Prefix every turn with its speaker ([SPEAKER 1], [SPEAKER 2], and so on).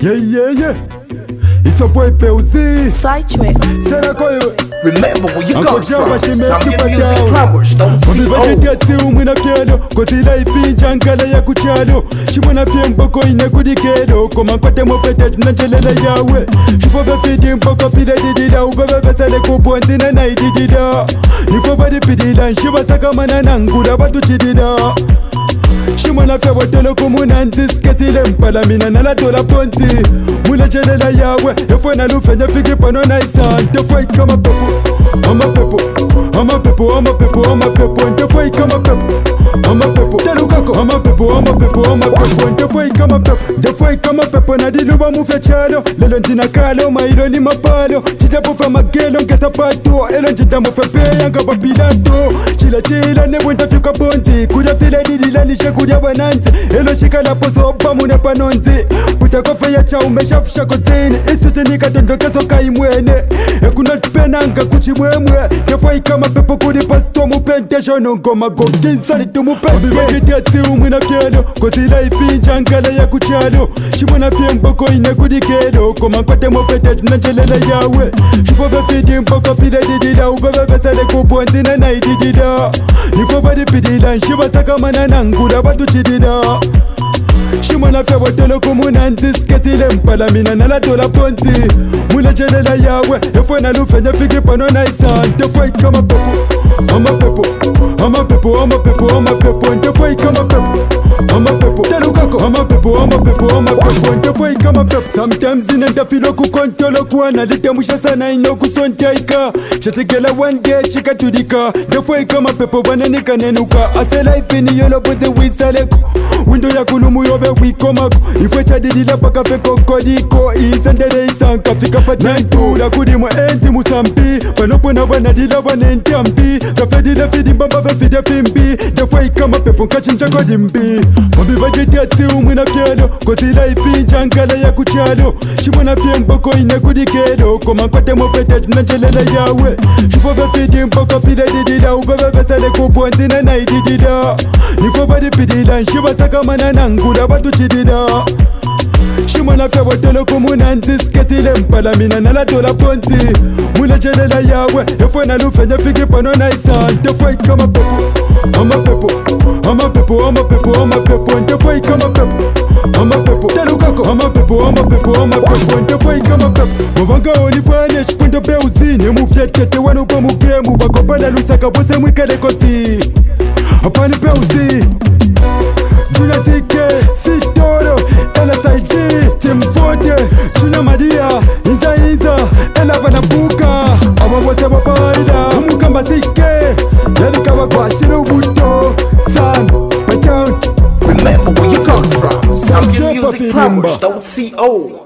[SPEAKER 1] Yeah. It's a boy Pelzi.
[SPEAKER 2] Sidetrack.
[SPEAKER 3] Remember where you come from. Zambian Music Plumbers, don't see
[SPEAKER 1] old. Umwina fielo, kozi life injankala ya kuchalo. Shimona fie mboko ine kudikedo. Koma kwate mofete tunanjelela yawe. Shifobe fidi mboko fide didida. Ubebe besele kubonzi na naididida. Nifobadi pidida, nshiba sakamana nangura batu chidida. Shimona fie botelo kumuna ntisketile mpala mina nala dola ponti. Mule jelela yawe, efwe na lufenya fiki pano na isan. Tefwe kama pepo, ama pepo, ama pepo, ama pepo, ama pepo. Tefwe kama pepo, ama pepo. Telukako, ama pepo, ama pepo, ama pepo. Tefwe kama pepo, tefwe kama pepo. Na diluba mufe chalo, lelo ntina kalo, mailo ni mapalo. Chijapo fa magelo, nkesa pato. Elo njinda mufe peya, nga bapilato. Chila, nebwenta fika bonti. Kuda file didila, nishe kudia bananti. Elo shika la poso, opa mune panonzi. Puta kofe ya cha umeshafusha kotini. Isuti nikatondokeso kaimwene. Ekuna tupenanga kuchimwemwe. Tefwe kama pepo kudi pasto mupente. Shono ngoma gokinsani tumupente. Obibagiteti umwina fielo, kozi life injankala ya kuchalo. Shimona fie mboko ine kudikedo. Koma kwate mofete tunanjelela yawe. Shifobe fidi mboko fide didida. Ubebe besele kubonzi na naididida. Nifobadi pidida, nshiba sakamana nangura batu chidida. Shimona fie botelo kumuna ntisketile mpala mina nala dola ponti. Mule jelela yawe, efwe na lufenya fiki pano na isan. Tefwe kama pepo, ama pepo, ama pepo, ama pepo, ama pepo. Tefwe kama pepo, ama pepo. Telukako, ama pepo, ama pepo, ama pepo. Tefwe kama pepo. Sometimes inenda filo kukontolo kuwa nalitemusha sana ino kusontaika. Chategela one day chika tudika. Tefwe kama pepo bananika nenuka. Ase life ni yolo bote wisaleko. Windo ya kulumu yobe wikomako. Ifwe chadidila paka feko kodiko. Isandele isanka fika patentu. La kudimwa enti musampi. Panopo na wanadila wanenti ampi. Kafedile fidi mbamba fe fide fimbi. Tefwe kama pepo nkachincha kodimbi. Mabi vajiteti umwina fielo. Kozi life injankala ya kuchalo. Shimona fie mboko ine kudikedo. Koma kwate mofete tunanjelela yawe. Shifobe fidi mboko fide didida. Ubebe besele kubonzi na naididida. Nifobadi pidida, nshiba sakamana nangura batu chidida. Shimona fie botelo kumuna ntisketile mpala mina nala dola ponti. Mule jelela yawe, efwe na lufenya fiki pano na isan. Tefwe kama pepo, ama pepo, ama pepo, ama pepo, ama pepo. Tefwe kama pepo, ama pepo. Telukako, ama pepo, ama pepo, ama pepo. Tefwe kama pepo. Muvanga olifanye chipundo Pelzi. Nemufye tete wano kwa mugemu. Bakopala lusaka bose mwikale kosi. Apani Pelzi. Juna tike, Sitoro, LSIG, Tim Fode, Juna Madia, Inza, Ela Vanapuka, Awa wase wapaida, Umukamba sike, Yalika wakwa shiro buto, San, Patown.
[SPEAKER 3] Remember where you come from. Zambian Music Plumbers, don't see old.